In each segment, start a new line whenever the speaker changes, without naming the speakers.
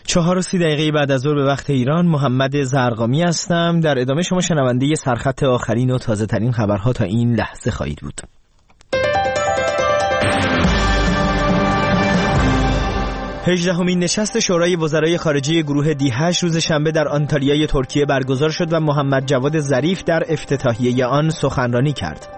4:30 بعد از ظهر به وقت ایران. محمد زرقامی هستم. در ادامه شما شنونده سرخط آخرین و تازه ترین خبرها تا این لحظه خواهید بود. 18مین نشست شورای وزرای خارجه گروه دی8 روز شنبه در آنتالیای ترکیه برگزار شد و محمد جواد ظریف در افتتاحیه آن سخنرانی کرد.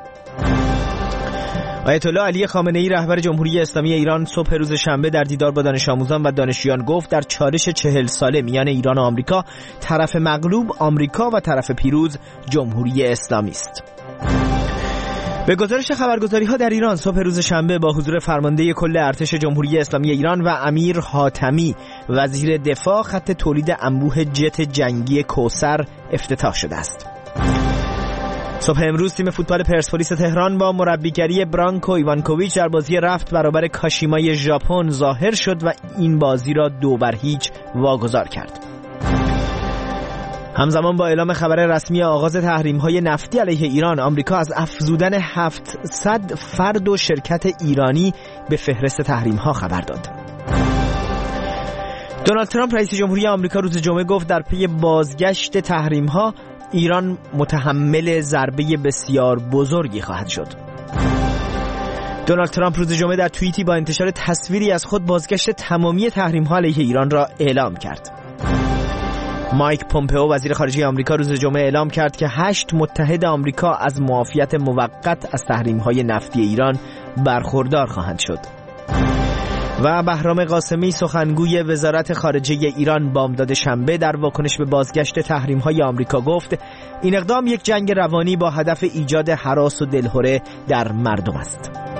آیت الله علی خامنه‌ای رهبر جمهوری اسلامی ایران صبح روز شنبه در دیدار با دانش آموزان و دانشجویان گفت در چالش 40 ساله میان ایران و آمریکا طرف مغلوب آمریکا و طرف پیروز جمهوری اسلامی است. به گزارش خبرگزاری‌ها در ایران صبح روز شنبه با حضور فرمانده کل ارتش جمهوری اسلامی ایران و امیر حاتمی وزیر دفاع خط تولید انبوه جت جنگی کوثر افتتاح شده است. صبح امروز تیم فوتبال پرسپولیس تهران با مربیگری برانکو ایوانکوویچ در بازی رفت برابر کاشیمای ژاپن ظاهر شد و این بازی را 2-0 واگذار کرد. همزمان با اعلام خبر رسمی آغاز تحریم‌های نفتی علیه ایران، آمریکا از افزودن 700 فرد و شرکت ایرانی به فهرست تحریم‌ها خبر داد. دونالد ترامپ رئیس جمهوری آمریکا روز جمعه گفت در پی بازگشت تحریم‌ها ایران متحمل ضربه بسیار بزرگی خواهد شد. دونالد ترامپ روز جمعه در توییتی با انتشار تصویری از خود بازگشت تمامی تحریم‌ها علیه ایران را اعلام کرد. مایک پومپئو وزیر خارجه آمریکا روز جمعه اعلام کرد که 8 متحد آمریکا از معافیت موقت از تحریم‌های نفتی ایران برخوردار خواهند شد. و بهرام قاسمی سخنگوی وزارت خارجه ایران بامداد شنبه در واکنش به بازگشت تحریم‌های آمریکا گفت این اقدام یک جنگ روانی با هدف ایجاد هراس و دلهره در مردم است.